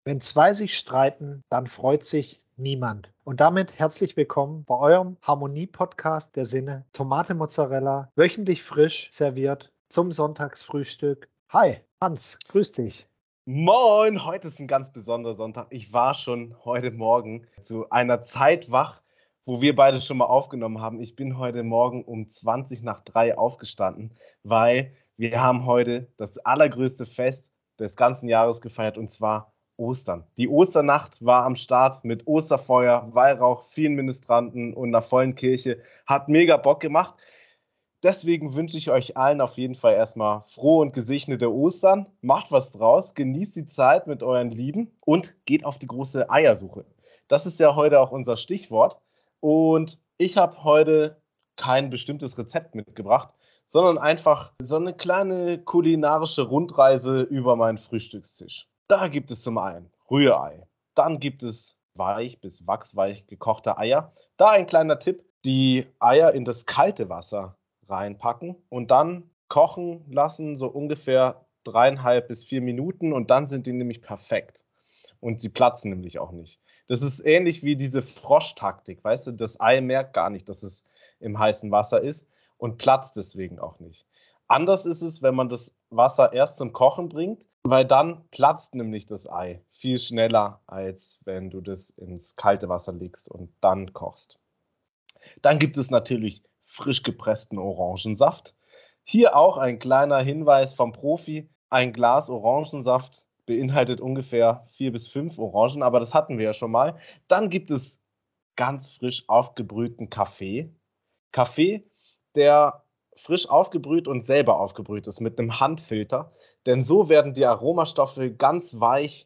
Wenn zwei sich streiten, dann freut sich niemand. Und damit herzlich willkommen bei eurem Harmonie-Podcast der Sinne. Tomate Mozzarella, wöchentlich frisch serviert zum Sonntagsfrühstück. Hi, Hans, grüß dich. Moin, heute ist ein ganz besonderer Sonntag. Ich war schon heute Morgen zu einer Zeit wach, wo wir beide schon mal aufgenommen haben. Ich bin heute Morgen um 2:20 aufgestanden, weil wir haben heute das allergrößte Fest des ganzen Jahres gefeiert, und zwar Ostern. Die Osternacht war am Start mit Osterfeuer, Weihrauch, vielen Ministranten und einer vollen Kirche. Hat mega Bock gemacht. Deswegen wünsche ich euch allen auf jeden Fall erstmal frohe und gesegnete Ostern. Macht was draus, genießt die Zeit mit euren Lieben und geht auf die große Eiersuche. Das ist ja heute auch unser Stichwort. Und ich habe heute kein bestimmtes Rezept mitgebracht, sondern einfach so eine kleine kulinarische Rundreise über meinen Frühstückstisch. Da gibt es zum einen Rührei, dann gibt es weich bis wachsweich gekochte Eier. Da ein kleiner Tipp: die Eier in das kalte Wasser reinpacken und dann kochen lassen, so ungefähr 3,5 bis 4 Minuten, und dann sind die nämlich perfekt. Und sie platzen nämlich auch nicht. Das ist ähnlich wie diese Froschtaktik, weißt du, das Ei merkt gar nicht, dass es im heißen Wasser ist und platzt deswegen auch nicht. Anders ist es, wenn man das Wasser erst zum Kochen bringt, weil dann platzt nämlich das Ei viel schneller, als wenn du das ins kalte Wasser legst und dann kochst. Dann gibt es natürlich frisch gepressten Orangensaft. Hier auch ein kleiner Hinweis vom Profi: ein Glas Orangensaft beinhaltet ungefähr 4 bis 5 Orangen, aber das hatten wir ja schon mal. Dann gibt es ganz frisch aufgebrühten Kaffee. Kaffee, der frisch aufgebrüht und selber aufgebrüht ist mit einem Handfilter, denn so werden die Aromastoffe ganz weich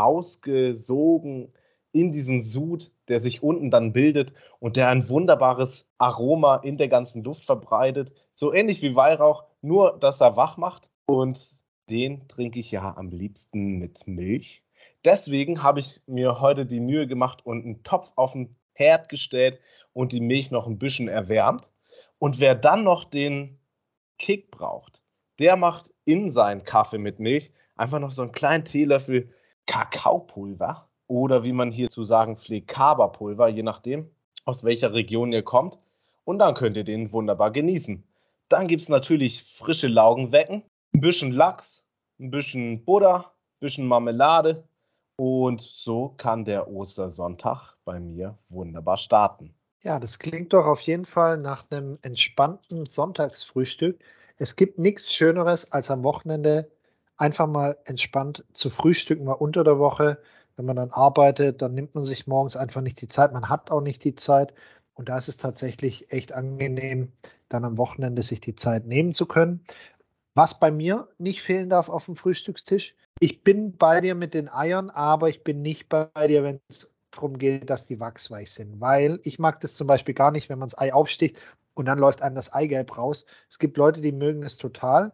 rausgesogen in diesen Sud, der sich unten dann bildet und der ein wunderbares Aroma in der ganzen Luft verbreitet, so ähnlich wie Weihrauch, nur dass er wach macht, und den trinke ich ja am liebsten mit Milch. Deswegen habe ich mir heute die Mühe gemacht und einen Topf auf den Herd gestellt und die Milch noch ein bisschen erwärmt. Und wer dann noch den Kick braucht, der macht in seinen Kaffee mit Milch einfach noch so einen kleinen Teelöffel Kakaopulver oder, wie man hierzu sagen pflegt, Kaba-Pulver, je nachdem, aus welcher Region ihr kommt. Und dann könnt ihr den wunderbar genießen. Dann gibt es natürlich frische Laugenwecken, ein bisschen Lachs, ein bisschen Butter, ein bisschen Marmelade. Und so kann der Ostersonntag bei mir wunderbar starten. Ja, das klingt doch auf jeden Fall nach einem entspannten Sonntagsfrühstück. Es gibt nichts Schöneres, als am Wochenende einfach mal entspannt zu frühstücken, mal unter der Woche. Wenn man dann arbeitet, dann nimmt man sich morgens einfach nicht die Zeit. Man hat auch nicht die Zeit. Und da ist es tatsächlich echt angenehm, dann am Wochenende sich die Zeit nehmen zu können. Was bei mir nicht fehlen darf auf dem Frühstückstisch: ich bin bei dir mit den Eiern, aber ich bin nicht bei dir, wenn es darum geht, dass die wachsweich sind. Weil ich mag das zum Beispiel gar nicht, wenn man das Ei aufsticht und dann läuft einem das Eigelb raus. Es gibt Leute, die mögen es total.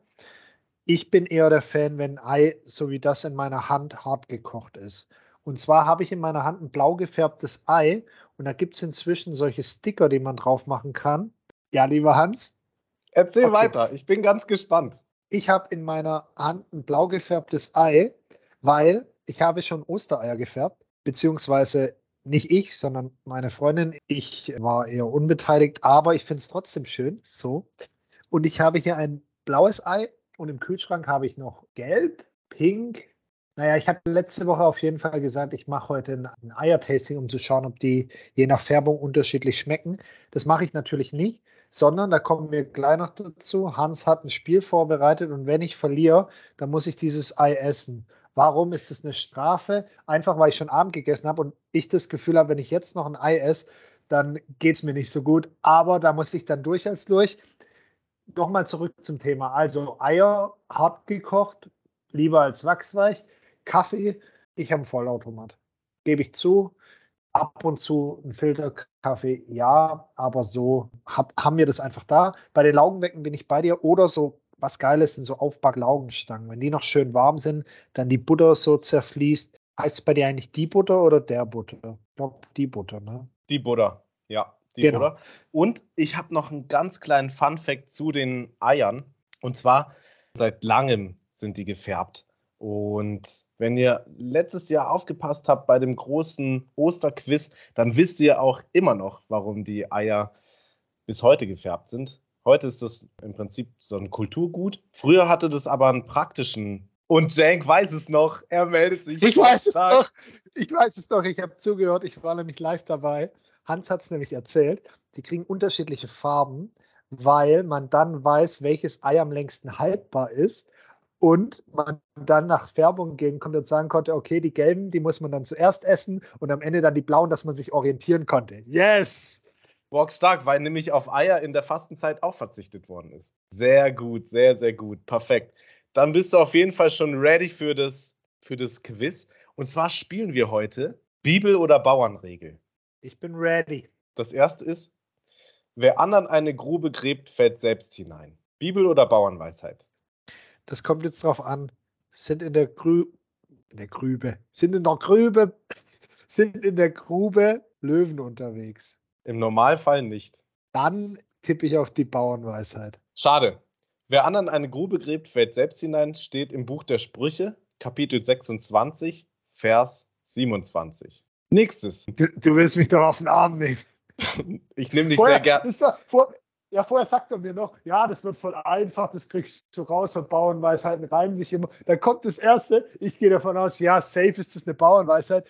Ich bin eher der Fan, wenn ein Ei, so wie das in meiner Hand, hart gekocht ist. Und zwar habe ich in meiner Hand ein blau gefärbtes Ei und da gibt es inzwischen solche Sticker, die man drauf machen kann. Ja, lieber Hans? Erzähl Okay. weiter, ich bin ganz gespannt. Ich habe in meiner Hand ein blau gefärbtes Ei, weil ich habe schon Ostereier gefärbt, beziehungsweise nicht ich, sondern meine Freundin. Ich war eher unbeteiligt, aber ich finde es trotzdem schön. So. Und ich habe hier ein blaues Ei und im Kühlschrank habe ich noch gelb, pink. Naja, ich habe letzte Woche auf jeden Fall gesagt, ich mache heute ein Eiertasting, um zu schauen, ob die je nach Färbung unterschiedlich schmecken. Das mache ich natürlich nicht, sondern da kommen wir gleich noch dazu. Hans hat ein Spiel vorbereitet und wenn ich verliere, dann muss ich dieses Ei essen. Warum ist das eine Strafe? Einfach, weil ich schon Abend gegessen habe und ich das Gefühl habe, wenn ich jetzt noch ein Ei esse, dann geht es mir nicht so gut. Aber da muss ich dann durch als durch. Nochmal zurück zum Thema. Also Eier hart gekocht, lieber als wachsweich. Kaffee, ich habe einen Vollautomat. Gebe ich zu. Ab und zu ein Filterkaffee, ja, aber so haben wir das einfach da. Bei den Laugenwecken bin ich bei dir. Oder so, was Geiles sind so Aufbacklaugenstangen. Wenn die noch schön warm sind, dann die Butter so zerfließt. Heißt es bei dir eigentlich die Butter oder der Butter? Ich glaube, die Butter, ne? Die Butter, ja, die Genau. Butter. Und ich habe noch einen ganz kleinen Fun-Fact zu den Eiern. Und zwar, seit langem sind die gefärbt. Und wenn ihr letztes Jahr aufgepasst habt bei dem großen Osterquiz, dann wisst ihr auch immer noch, warum die Eier bis heute gefärbt sind. Heute ist das im Prinzip so ein Kulturgut. Früher hatte das aber einen praktischen. Und Cenk weiß es noch. Er meldet sich. Ich weiß es doch. Ich weiß es doch. Ich habe zugehört. Ich war nämlich live dabei. Hans hat es nämlich erzählt. Die kriegen unterschiedliche Farben, weil man dann weiß, welches Ei am längsten haltbar ist. Und man dann nach Färbung gehen konnte und sagen konnte, okay, die gelben, die muss man dann zuerst essen und am Ende dann die blauen, dass man sich orientieren konnte. Yes! Bockstark, weil nämlich auf Eier in der Fastenzeit auch verzichtet worden ist. Sehr gut, sehr, sehr gut. Perfekt. Dann bist du auf jeden Fall schon ready für das Quiz. Und zwar spielen wir heute Bibel- oder Bauernregel. Ich bin ready. Das erste ist, wer anderen eine Grube gräbt, fällt selbst hinein. Bibel- oder Bauernweisheit? Das kommt jetzt drauf an. Sind in der Grübe Löwen unterwegs. Im Normalfall nicht. Dann tippe ich auf die Bauernweisheit. Schade. Wer anderen eine Grube gräbt, fällt selbst hinein, steht im Buch der Sprüche, Kapitel 26, Vers 27. Nächstes. Du willst mich doch auf den Arm nehmen. Ich nehme dich sehr gerne. Vorher sagt er mir noch, ja, das wird voll einfach, das kriegst du raus von Bauernweisheiten, reimen sich immer. Dann kommt das Erste, ich gehe davon aus, ja, safe ist das eine Bauernweisheit.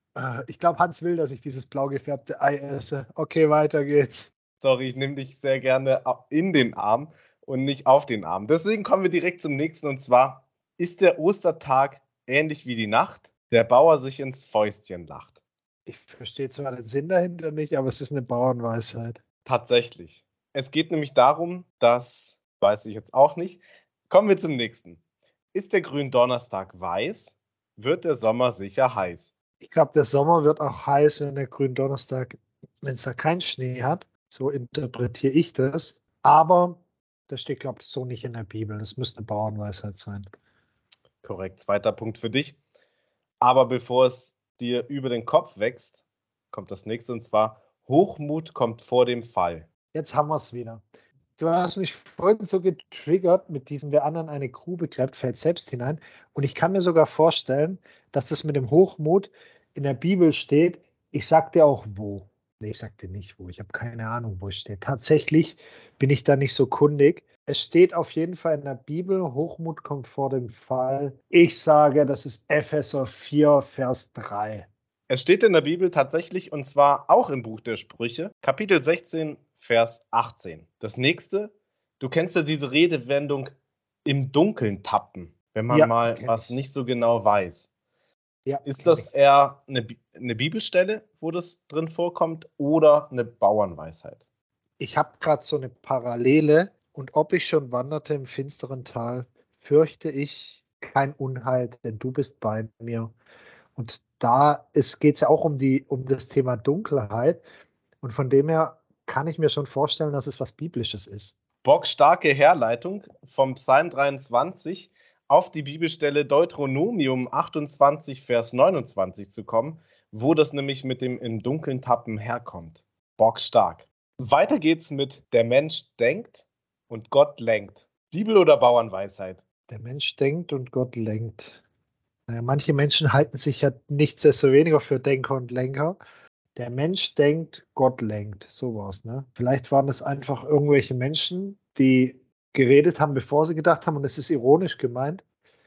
Ich glaube, Hans will, dass ich dieses blau gefärbte Ei esse. Okay, weiter geht's. Sorry, ich nehme dich sehr gerne in den Arm und nicht auf den Arm. Deswegen kommen wir direkt zum nächsten, und zwar, ist der Ostertag ähnlich wie die Nacht, der Bauer sich ins Fäustchen lacht? Ich verstehe zwar den Sinn dahinter nicht, aber es ist eine Bauernweisheit. Tatsächlich. Es geht nämlich darum, dass, weiß ich jetzt auch nicht, kommen wir zum nächsten. Ist der Gründonnerstag weiß, wird der Sommer sicher heiß. Ich glaube, der Sommer wird auch heiß, wenn der Gründonnerstag, wenn es da keinen Schnee hat. So interpretiere ich das. Aber das steht, glaube ich, so nicht in der Bibel. Das müsste eine Bauernweisheit sein. Korrekt, zweiter Punkt für dich. Aber bevor es dir über den Kopf wächst, kommt das nächste, und zwar, Hochmut kommt vor dem Fall. Jetzt haben wir es wieder. Du hast mich vorhin so getriggert mit diesem, wer anderen eine Grube gräbt, fällt selbst hinein. Und ich kann mir sogar vorstellen, dass das mit dem Hochmut in der Bibel steht. Ich sag dir auch wo. Nee, ich sag dir nicht wo. Ich habe keine Ahnung, wo es steht. Tatsächlich bin ich da nicht so kundig. Es steht auf jeden Fall in der Bibel, Hochmut kommt vor dem Fall. Ich sage, das ist Epheser 4, Vers 3. Es steht in der Bibel tatsächlich, und zwar auch im Buch der Sprüche, Kapitel 16, Vers 18. Das nächste, du kennst ja diese Redewendung, im Dunkeln tappen, wenn man was nicht so genau weiß. Ja, ist das eher eine Bibelstelle, wo das drin vorkommt, oder eine Bauernweisheit? Ich habe gerade so eine Parallele, und ob ich schon wanderte im finsteren Tal, fürchte ich kein Unheil, denn du bist bei mir. Und da geht es ja auch um das Thema Dunkelheit. Und von dem her kann ich mir schon vorstellen, dass es was Biblisches ist. Bockstarke Herleitung vom Psalm 23 auf die Bibelstelle Deuteronomium 28, Vers 29 zu kommen, wo das nämlich mit dem im Dunkeln tappen herkommt. Bockstark. Weiter geht's mit der Mensch denkt und Gott lenkt. Bibel oder Bauernweisheit? Der Mensch denkt und Gott lenkt. Manche Menschen halten sich ja nichtsdestoweniger für Denker und Lenker. Der Mensch denkt, Gott lenkt. So war es, ne? Vielleicht waren es einfach irgendwelche Menschen, die geredet haben, bevor sie gedacht haben, und es ist ironisch gemeint,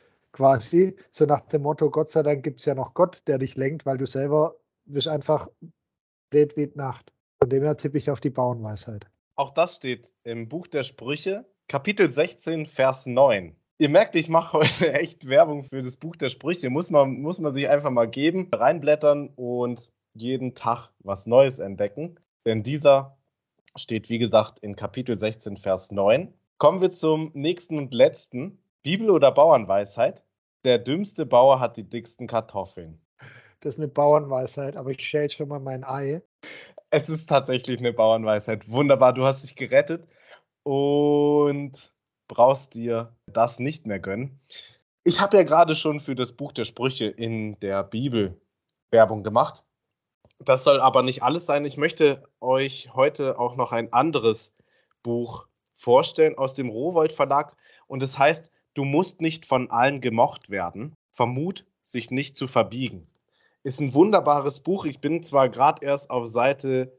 quasi, so nach dem Motto, Gott sei Dank gibt es ja noch Gott, der dich lenkt, weil du selber bist einfach blöd wie die Nacht. Von dem her tippe ich auf die Bauernweisheit. Auch das steht im Buch der Sprüche, Kapitel 16, Vers 9. Ihr merkt, ich mache heute echt Werbung für das Buch der Sprüche. Muss man sich einfach mal geben, reinblättern und jeden Tag was Neues entdecken. Denn dieser steht, wie gesagt, in Kapitel 16, Vers 9. Kommen wir zum nächsten und letzten. Bibel oder Bauernweisheit? Der dümmste Bauer hat die dicksten Kartoffeln. Das ist eine Bauernweisheit, aber ich schäle schon mal mein Ei. Es ist tatsächlich eine Bauernweisheit. Wunderbar, du hast dich gerettet und brauchst dir das nicht mehr gönnen. Ich habe ja gerade schon für das Buch der Sprüche in der Bibel Werbung gemacht. Das soll aber nicht alles sein. Ich möchte euch heute auch noch ein anderes Buch vorstellen aus dem Rowohlt Verlag, und es heißt Du musst nicht von allen gemocht werden. Vermut, sich nicht zu verbiegen. Ist ein wunderbares Buch. Ich bin zwar gerade erst auf Seite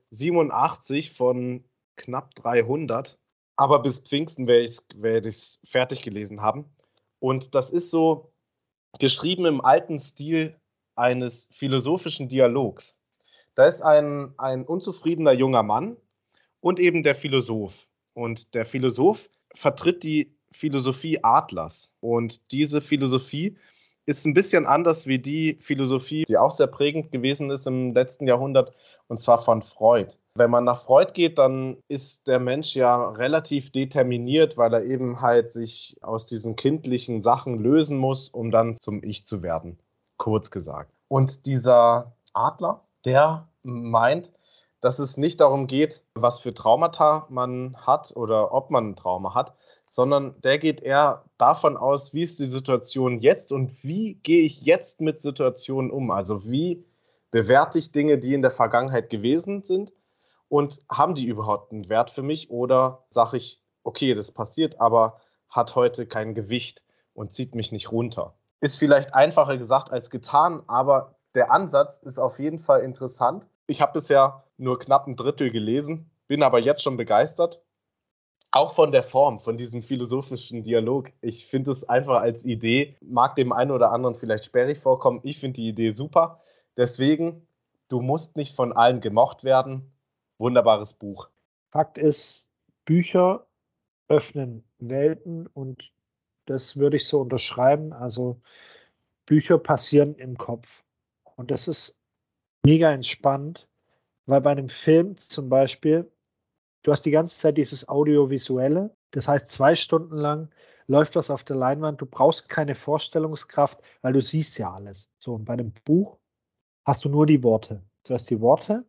87 von knapp 300, aber bis Pfingsten werde ich es fertig gelesen haben. Und das ist so geschrieben im alten Stil eines philosophischen Dialogs. Da ist ein unzufriedener junger Mann und eben der Philosoph. Und der Philosoph vertritt die Philosophie Adlers. Und diese Philosophie ist ein bisschen anders wie die Philosophie, die auch sehr prägend gewesen ist im letzten Jahrhundert, und zwar von Freud. Wenn man nach Freud geht, dann ist der Mensch ja relativ determiniert, weil er eben halt sich aus diesen kindlichen Sachen lösen muss, um dann zum Ich zu werden, kurz gesagt. Und dieser Adler, der meint, dass es nicht darum geht, was für Traumata man hat oder ob man ein Trauma hat, sondern der geht eher davon aus, wie ist die Situation jetzt und wie gehe ich jetzt mit Situationen um? Also wie bewerte ich Dinge, die in der Vergangenheit gewesen sind und haben die überhaupt einen Wert für mich oder sage ich, okay, das passiert, aber hat heute kein Gewicht und zieht mich nicht runter. Ist vielleicht einfacher gesagt als getan, aber der Ansatz ist auf jeden Fall interessant. Ich habe bisher nur knapp ein Drittel gelesen, bin aber jetzt schon begeistert. Auch von der Form, von diesem philosophischen Dialog. Ich finde es einfach als Idee, mag dem einen oder anderen vielleicht sperrig vorkommen. Ich finde die Idee super. Deswegen, du musst nicht von allen gemocht werden. Wunderbares Buch. Fakt ist, Bücher öffnen Welten und das würde ich so unterschreiben. Also Bücher passieren im Kopf. Und das ist mega entspannt, weil bei einem Film zum Beispiel, du hast die ganze Zeit dieses Audiovisuelle. Das heißt, 2 Stunden lang läuft was auf der Leinwand. Du brauchst keine Vorstellungskraft, weil du siehst ja alles. So, und bei einem Buch hast du nur die Worte. Du hast die Worte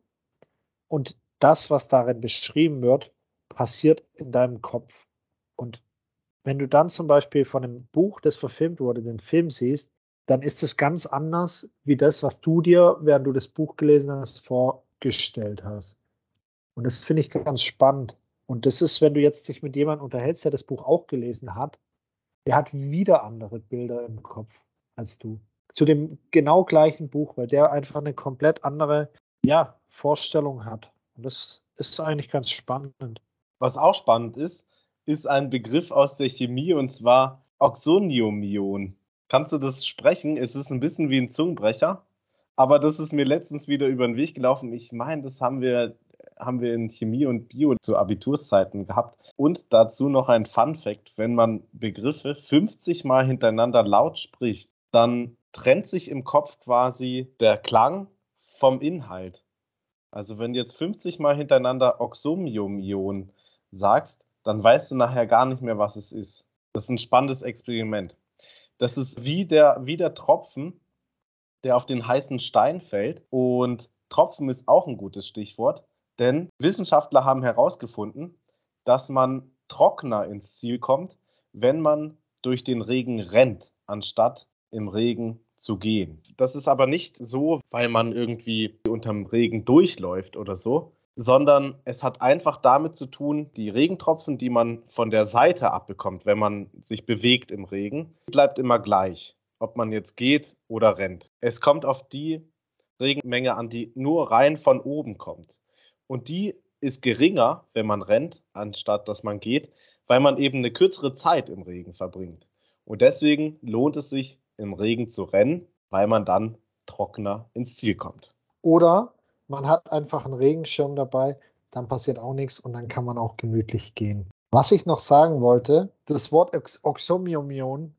und das, was darin beschrieben wird, passiert in deinem Kopf. Und wenn du dann zum Beispiel von einem Buch, das verfilmt wurde, den Film siehst, dann ist es ganz anders wie das, was du dir, während du das Buch gelesen hast, vorgestellt hast. Und das finde ich ganz spannend. Und das ist, wenn du jetzt dich mit jemandem unterhältst, der das Buch auch gelesen hat, der hat wieder andere Bilder im Kopf als du. Zu dem genau gleichen Buch, weil der einfach eine komplett andere, ja, Vorstellung hat. Und das ist eigentlich ganz spannend. Was auch spannend ist ein Begriff aus der Chemie und zwar Oxoniumion. Kannst du das sprechen? Es ist ein bisschen wie ein Zungenbrecher, aber das ist mir letztens wieder über den Weg gelaufen. Ich meine, das haben wir in Chemie und Bio zu Abiturszeiten gehabt. Und dazu noch ein Fun-Fact: Wenn man Begriffe 50 Mal hintereinander laut spricht, dann trennt sich im Kopf quasi der Klang vom Inhalt. Also wenn du jetzt 50 Mal hintereinander Oxomium-Ion sagst, dann weißt du nachher gar nicht mehr, was es ist. Das ist ein spannendes Experiment. Das ist wie der Tropfen, der auf den heißen Stein fällt. Und Tropfen ist auch ein gutes Stichwort, denn Wissenschaftler haben herausgefunden, dass man trockener ins Ziel kommt, wenn man durch den Regen rennt, anstatt im Regen zu gehen. Das ist aber nicht so, weil man irgendwie unterm Regen durchläuft oder so, sondern es hat einfach damit zu tun, die Regentropfen, die man von der Seite abbekommt, wenn man sich bewegt im Regen, bleibt immer gleich, ob man jetzt geht oder rennt. Es kommt auf die Regenmenge an, die nur rein von oben kommt. Und die ist geringer, wenn man rennt, anstatt dass man geht, weil man eben eine kürzere Zeit im Regen verbringt. Und deswegen lohnt es sich, im Regen zu rennen, weil man dann trockener ins Ziel kommt. Oder man hat einfach einen Regenschirm dabei, dann passiert auch nichts und dann kann man auch gemütlich gehen. Was ich noch sagen wollte, das Wort Oxomium,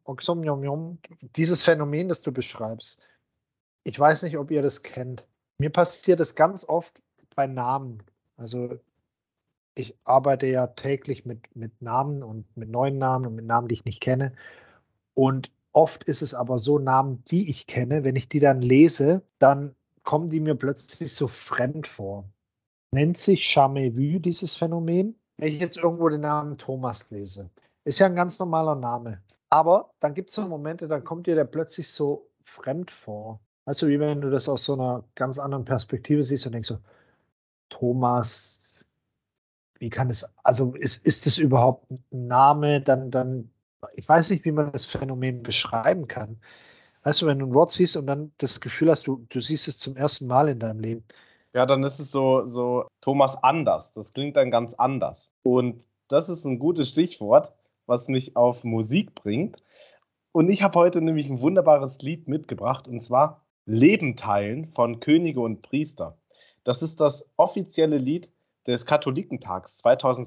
dieses Phänomen, das du beschreibst, ich weiß nicht, ob ihr das kennt. Mir passiert es ganz oft bei Namen. Also ich arbeite ja täglich mit Namen und mit neuen Namen und mit Namen, die ich nicht kenne. Und oft ist es aber so, Namen, die ich kenne, wenn ich die dann lese, dann kommen die mir plötzlich so fremd vor. Nennt sich Jamais vu, dieses Phänomen. Wenn ich jetzt irgendwo den Namen Thomas lese, ist ja ein ganz normaler Name. Aber dann gibt es so Momente, dann kommt dir der plötzlich so fremd vor. Weißt du, wie wenn du das aus so einer ganz anderen Perspektive siehst und denkst so, Thomas, wie kann es, also ist das überhaupt ein Name? Dann Ich weiß nicht, wie man das Phänomen beschreiben kann. Weißt du, wenn du ein Wort siehst und dann das Gefühl hast, du siehst es zum ersten Mal in deinem Leben. Ja, dann ist es so Thomas anders. Das klingt dann ganz anders. Und das ist ein gutes Stichwort, was mich auf Musik bringt. Und ich habe heute nämlich ein wunderbares Lied mitgebracht, und zwar Leben teilen von Könige und Priester. Das ist das offizielle Lied des Katholikentags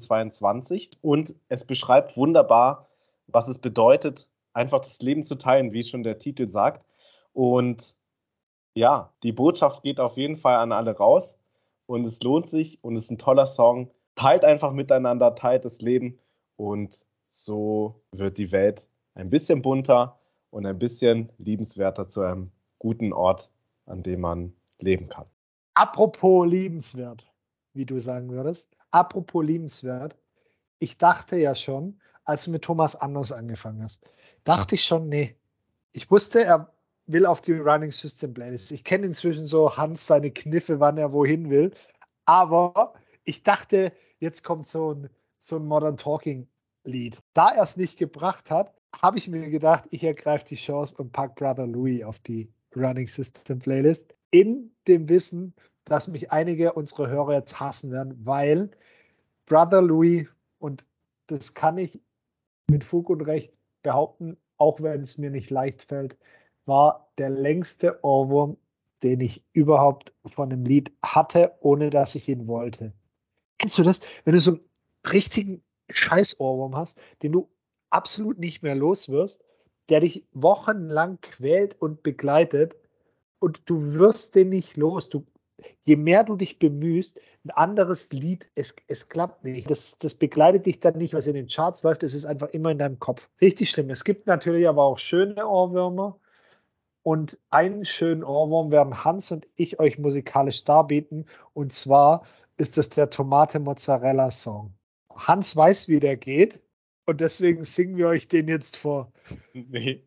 2022 und es beschreibt wunderbar, was es bedeutet, einfach das Leben zu teilen, wie schon der Titel sagt. Und ja, die Botschaft geht auf jeden Fall an alle raus und es lohnt sich und es ist ein toller Song. Teilt einfach miteinander, teilt das Leben und so wird die Welt ein bisschen bunter und ein bisschen liebenswerter zu einem guten Ort, an dem man leben kann. Apropos liebenswert, wie du sagen würdest. Apropos liebenswert. Ich dachte ja schon, als du mit Thomas Anders angefangen hast, dachte ich schon, nee. Ich wusste, er will auf die Running System Playlist. Ich kenne inzwischen so Hans seine Kniffe, wann er wohin will. Aber ich dachte, jetzt kommt so ein Modern Talking Lied. Da er es nicht gebracht hat, habe ich mir gedacht, ich ergreife die Chance und packe Brother Louie auf die Running System Playlist. In dem Wissen, dass mich einige unserer Hörer jetzt hassen werden, weil Brother Louie, und das kann ich mit Fug und Recht behaupten, auch wenn es mir nicht leicht fällt, war der längste Ohrwurm, den ich überhaupt von einem Lied hatte, ohne dass ich ihn wollte. Kennst du das? Wenn du so einen richtigen Scheiß-Ohrwurm hast, den du absolut nicht mehr los wirst, der dich wochenlang quält und begleitet und du wirst den nicht los. Je mehr du dich bemühst, ein anderes Lied, es klappt nicht. Das begleitet dich dann nicht, was in den Charts läuft, es ist einfach immer in deinem Kopf. Richtig schlimm. Es gibt natürlich aber auch schöne Ohrwürmer und einen schönen Ohrwurm werden Hans und ich euch musikalisch darbieten und zwar ist das der Tomate-Mozzarella-Song. Hans weiß, wie der geht und deswegen singen wir euch den jetzt vor. Nee.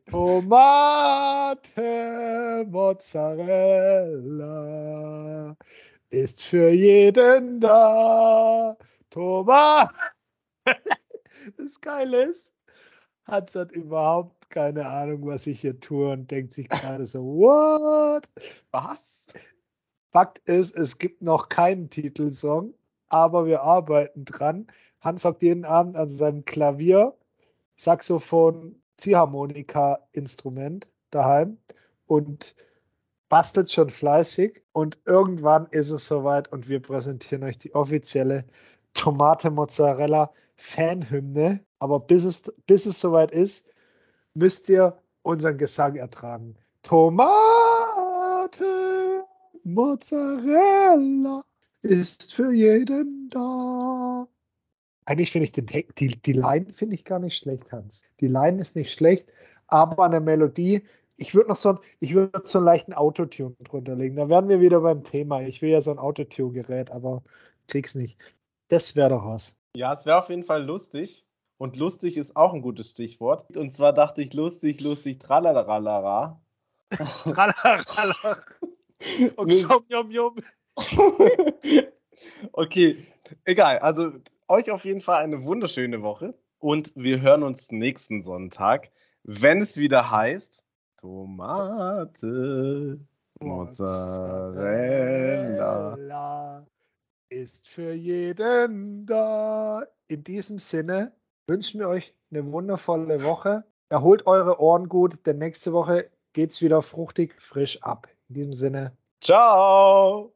Tomate, Mozzarella ist für jeden da. Tomate. Das Geile ist, Hans hat überhaupt keine Ahnung, was ich hier tue und denkt sich gerade so, what? Was? Fakt ist, es gibt noch keinen Titelsong, aber wir arbeiten dran. Hans hockt jeden Abend an seinem Klavier, Saxophon, Ziehharmonika-Instrument daheim und bastelt schon fleißig. Und irgendwann ist es soweit und wir präsentieren euch die offizielle Tomate-Mozzarella-Fanhymne. Aber bis es soweit ist, müsst ihr unseren Gesang ertragen. Tomate, Mozzarella ist für jeden da. Eigentlich finde ich die Line finde ich gar nicht schlecht, Hans. Die Line ist nicht schlecht, aber an der Melodie, ich würde so einen leichten Autotune drunter legen. Da wären wir wieder beim Thema. Ich will ja so ein Autotune-Gerät, aber krieg's nicht. Das wäre doch was. Ja, es wäre auf jeden Fall lustig. Und lustig ist auch ein gutes Stichwort. Und zwar dachte ich lustig, lustig, tralalalala. Tralalala. Oxom, yum, yum. Okay, egal. Also euch auf jeden Fall eine wunderschöne Woche. Und wir hören uns nächsten Sonntag, wenn es wieder heißt Tomate, Mozzarella. Mozzarella ist für jeden da. In diesem Sinne wünschen wir euch eine wundervolle Woche. Erholt eure Ohren gut, denn nächste Woche geht's wieder fruchtig frisch ab. In diesem Sinne. Ciao!